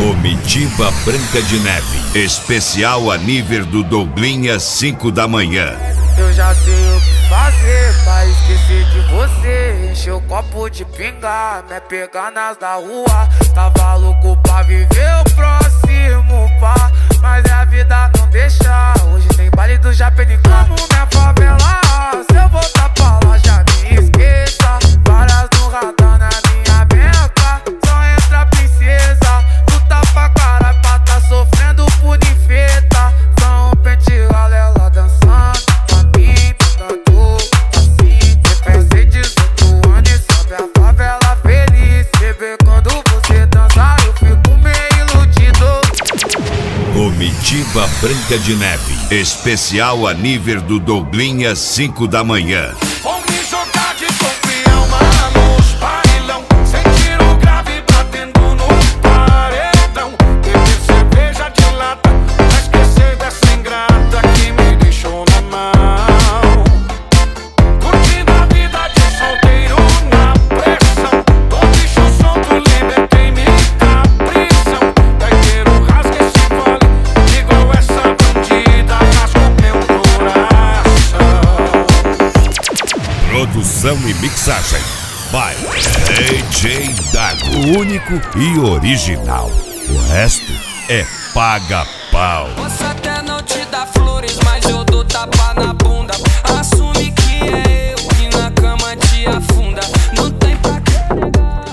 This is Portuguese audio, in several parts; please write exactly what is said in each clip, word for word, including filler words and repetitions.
Comitiva Branca de Neve, especial a nível do Douglinha, cinco da manhã. Eu já sei o que fazer pra esquecer de você. Encher o copo de pinga, me pegar nas da rua. Tava louco pra viver o próximo pá, mas a vida não deixa. Hoje tem baile do Japenicá. Como minha favela, se eu voltar pra lá já me esqueça. Várias no radar na minha beca, só entra princesa. Luta pra caralho pra tá sofrendo por infeta. São um pente galela dançando pra mim, tanto assim. Pensei dezoito anos e sobe a favela feliz. Bebê, quando você dançar eu fico meio iludido. Comitiva Branca de Neve, especial a nível do Douglinha, cinco da manhã. Vou me jogar de campeão, mano, os bailão. Sentir o grave batendo no paredão. Beber cerveja de lata pra esquecer dessa ingrata que me deixou na mão. Curtindo a vida de solteiro na pressão. Tô bicho solto, libertei-me da prisão. Gaiteiro, rasga esse fole, igual essa bandida, rasga o meu coração. Produção e mixagem by D J Dago, o único e original. O resto é paga-pau. Posso até não te dar flores, mas eu dou tapa na bunda. Assume que é eu que na cama te afunda. Não tem pra que negar.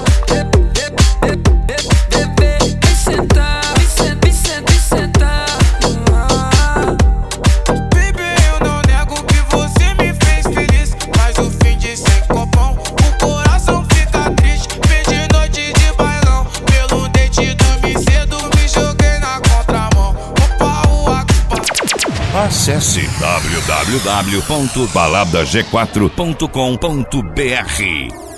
Bebê, vem sentar, vem sentar, vem sentar, vem sentar. Baby, eu não nego que você me fez feliz, mas o fim de sem copão, o coração fica triste. Perdi noite de bailão, pelo dente dormi cedo, me joguei na contramão. Opa, o Akbar. Acesse w w w ponto balada g quatro ponto com ponto b r.